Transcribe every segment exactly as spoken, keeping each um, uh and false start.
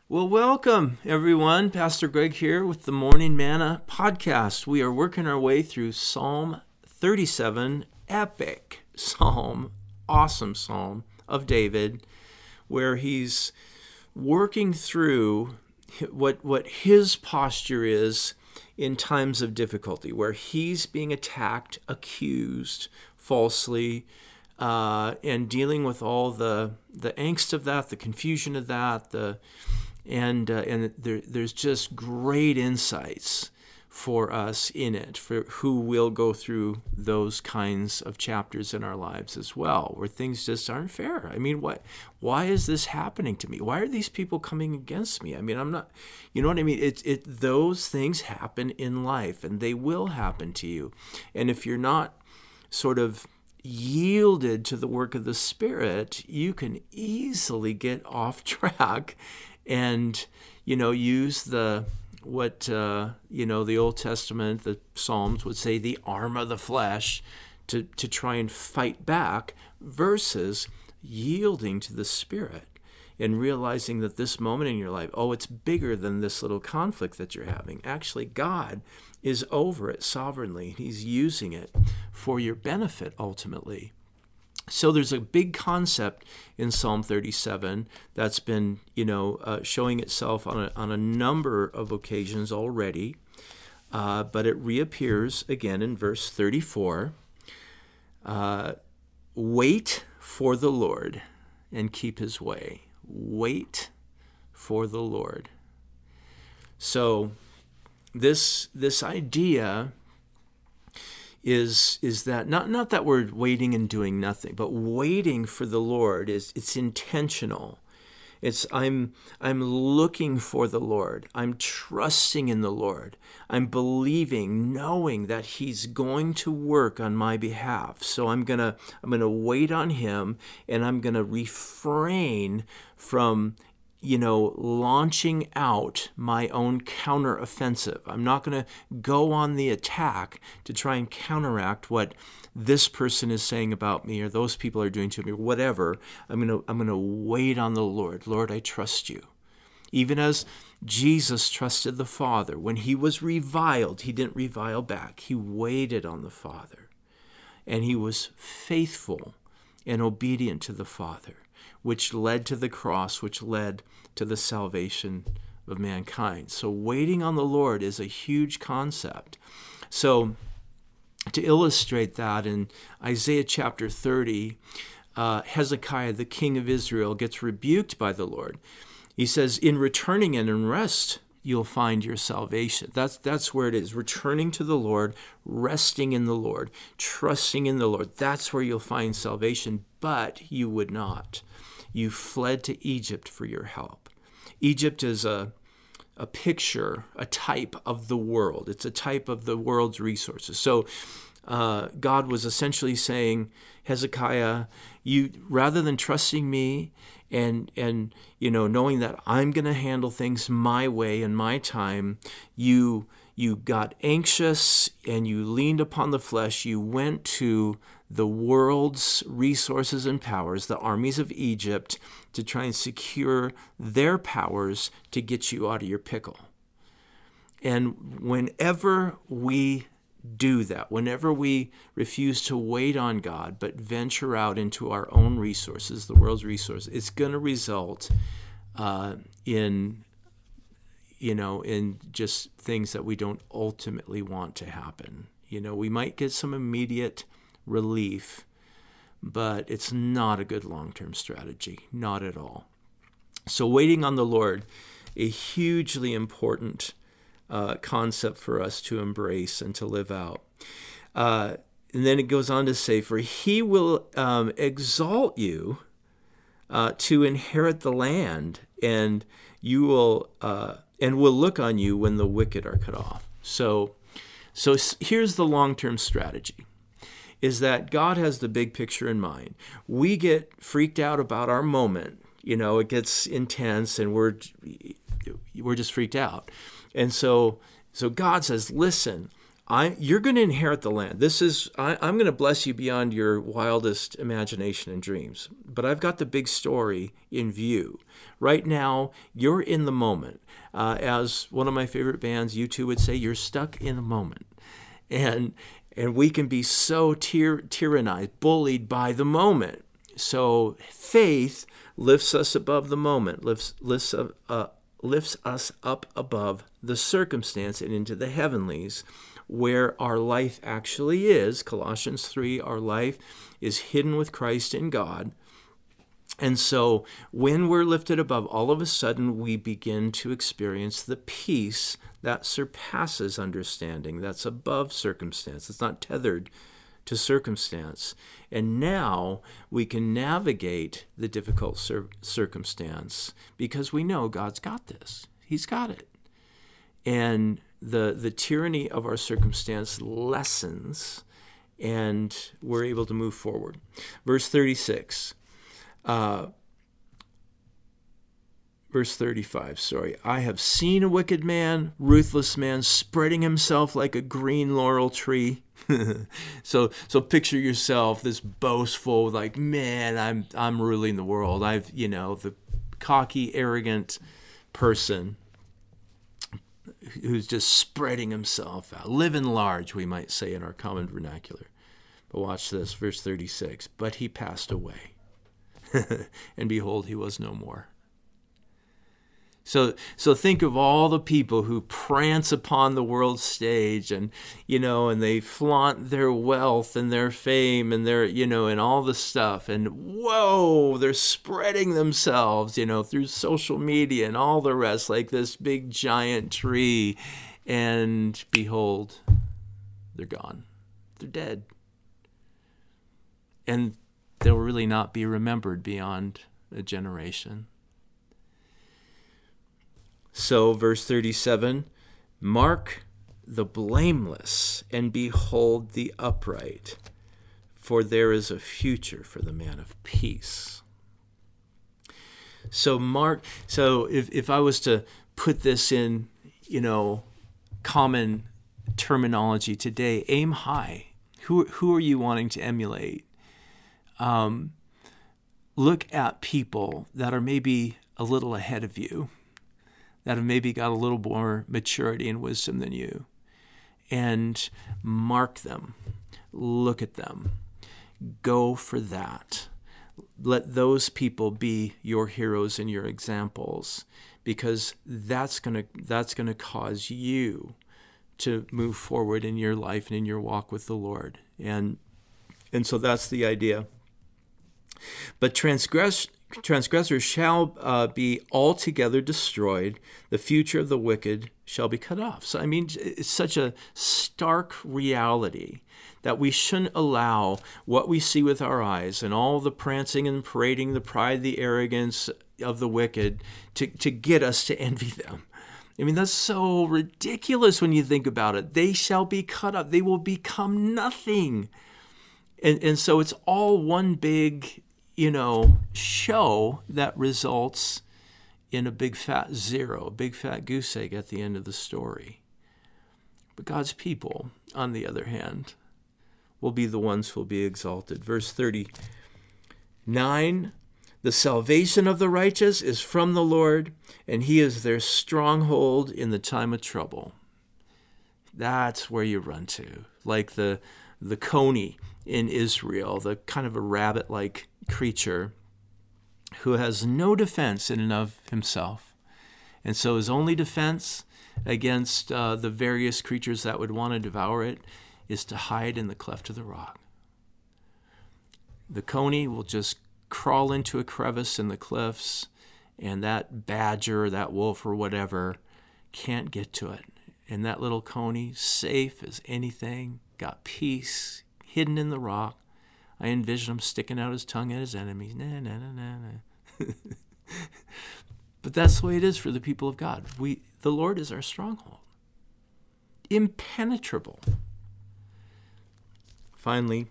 Well, welcome everyone. Pastor Greg here with the Morning Manna podcast. We are working our way through Psalm thirty-seven, epic psalm, awesome psalm of David, where he's working through what what his posture is in times of difficulty, where he's being attacked, accused falsely, uh, and dealing with all the the angst of that, the confusion of that, the And uh, and there, there's just great insights for us in it, for who will go through those kinds of chapters in our lives as well, where things just aren't fair. I mean, what? Why is this happening to me? Why are these people coming against me? I mean, I'm not, you know what I mean? It, it, those things happen in life, and they will happen to you. And if you're not sort of yielded to the work of the Spirit, you can easily get off track and, you know, use the, what, uh, you know, the Old Testament, the Psalms would say, the arm of the flesh to, to try and fight back, versus yielding to the Spirit and realizing that this moment in your life, oh, it's bigger than this little conflict that you're having. Actually, God is over it sovereignly. He's using it for your benefit ultimately. So there's a big concept in Psalm thirty-seven that's been, you know, uh, showing itself on a, on a number of occasions already, uh, but it reappears again in verse thirty-four. Uh, Wait for the Lord and keep his way. Wait for the Lord. So this this idea is is that not not that we're waiting and doing nothing, but waiting for the Lord is it's intentional. It's I'm I'm looking for the Lord. I'm trusting in the Lord. I'm believing, knowing that he's going to work on my behalf. So I'm going to I'm going to wait on him, and I'm going to refrain from you know, launching out my own counteroffensive. I'm not going to go on the attack to try and counteract what this person is saying about me or those people are doing to me or whatever. I'm going to I'm going to wait on the Lord. Lord, I trust you. Even as Jesus trusted the Father, when he was reviled, he didn't revile back. He waited on the Father, and he was faithful and obedient to the Father, which led to the cross, which led to the salvation of mankind. So waiting on the Lord is a huge concept. So to illustrate that, in Isaiah chapter thirty, uh, Hezekiah, the king of Israel, gets rebuked by the Lord. He says, in returning and in rest, you'll find your salvation. That's that's where it is. Returning to the Lord, resting in the Lord, trusting in the Lord. That's where you'll find salvation, but you would not. You fled to Egypt for your help. Egypt is a, a picture, a type of the world. It's a type of the world's resources. So uh, God was essentially saying, Hezekiah, you rather than trusting me and and you know knowing that I'm going to handle things my way and my time, you you got anxious and you leaned upon the flesh. You went to the world's resources and powers, the armies of Egypt, to try and secure their powers to get you out of your pickle. And whenever we do that, whenever we refuse to wait on God but venture out into our own resources, the world's resources, it's going to result uh, in, you know, in just things that we don't ultimately want to happen. You know, we might get some immediate relief, but it's not a good long-term strategy, not at all. So waiting on the Lord, a hugely important uh, concept for us to embrace and to live out. Uh, and then it goes on to say, for he will um, exalt you uh, to inherit the land, and you will uh, and will look on you when the wicked are cut off. So, so here's the long-term strategy, is that God has the big picture in mind. We get freaked out about our moment. You know, it gets intense and we're we're just freaked out. And so so God says, listen, I, you're going to inherit the land. This is, I, I'm going to bless you beyond your wildest imagination and dreams. But I've got the big story in view. Right now, you're in the moment. Uh, as one of my favorite bands, U two, would say, you're stuck in the moment. And and we can be so tyr- tyrannized, bullied by the moment. So faith lifts us above the moment, lifts, lifts, uh, lifts us up above the circumstance and into the heavenlies, where our life actually is. Colossians three, our life is hidden with Christ in God. And so when we're lifted above, all of a sudden we begin to experience the peace that surpasses understanding, that's above circumstance. It's not tethered to circumstance. And now we can navigate the difficult cir- circumstance because we know God's got this. He's got it. And the the tyranny of our circumstance lessens, and we're able to move forward. Verse thirty-six. Uh, verse thirty-five, sorry. I have seen a wicked man, ruthless man, spreading himself like a green laurel tree. so so picture yourself, this boastful, like, man, I'm I'm ruling the world. I've, you know, the cocky, arrogant person who's just spreading himself out. Living large, we might say in our common vernacular. But watch this, verse thirty-six. But he passed away. And behold, he was no more. So so think of all the people who prance upon the world stage and, you know, and they flaunt their wealth and their fame and their, you know, and all the stuff. And whoa, they're spreading themselves, you know, through social media and all the rest, like this big giant tree. And behold, they're gone. They're dead. And they'll really not be remembered beyond a generation. So, verse thirty-seven, mark the blameless and behold the upright, for there is a future for the man of peace. So, mark, so if, if I was to put this in, you know, common terminology today, aim high. Who, who are you wanting to emulate? Um, look at people that are maybe a little ahead of you, that have maybe got a little more maturity and wisdom than you, and mark them, look at them, go for that. Let those people be your heroes and your examples, because that's gonna that's gonna cause you to move forward in your life and in your walk with the Lord. And and so that's the idea. But transgress, transgressors shall uh, be altogether destroyed. The future of the wicked shall be cut off. So, I mean, it's such a stark reality that we shouldn't allow what we see with our eyes and all the prancing and parading, the pride, the arrogance of the wicked to, to get us to envy them. I mean, that's so ridiculous when you think about it. They shall be cut up. They will become nothing. And, and so it's all one big, you know, show that results in a big fat zero, a big fat goose egg at the end of the story. But God's people, on the other hand, will be the ones who will be exalted. Verse thirty-nine, the salvation of the righteous is from the Lord, and he is their stronghold in the time of trouble. That's where you run to, like the the coney in Israel, the kind of a rabbit-like creature who has no defense in and of himself. And so his only defense against uh, the various creatures that would want to devour it is to hide in the cleft of the rock. The coney will just crawl into a crevice in the cliffs, and that badger, that wolf or whatever, can't get to it. And that little coney, safe as anything, got peace, hidden in the rock. I envision him sticking out his tongue at his enemies. Nah, nah, nah, nah, nah. But that's the way it is for the people of God. We, the Lord is our stronghold. Impenetrable. Finally,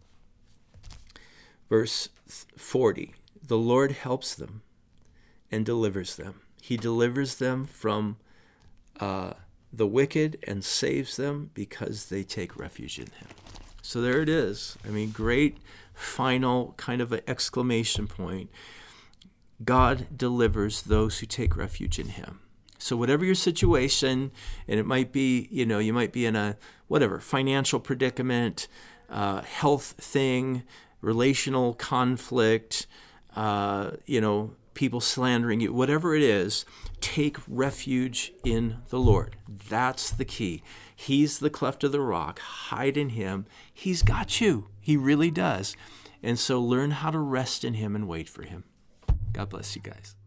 verse forty. The Lord helps them and delivers them. He delivers them from uh, the wicked and saves them because they take refuge in him. So there it is. I mean, great final kind of an exclamation point. God delivers those who take refuge in him. So whatever your situation, and it might be, you know, you might be in a, whatever, financial predicament, uh, health thing, relational conflict, uh, you know, people slandering you, whatever it is, take refuge in the Lord. That's the key. He's the cleft of the rock. Hide in him. He's got you. He really does. And so learn how to rest in him and wait for him. God bless you guys.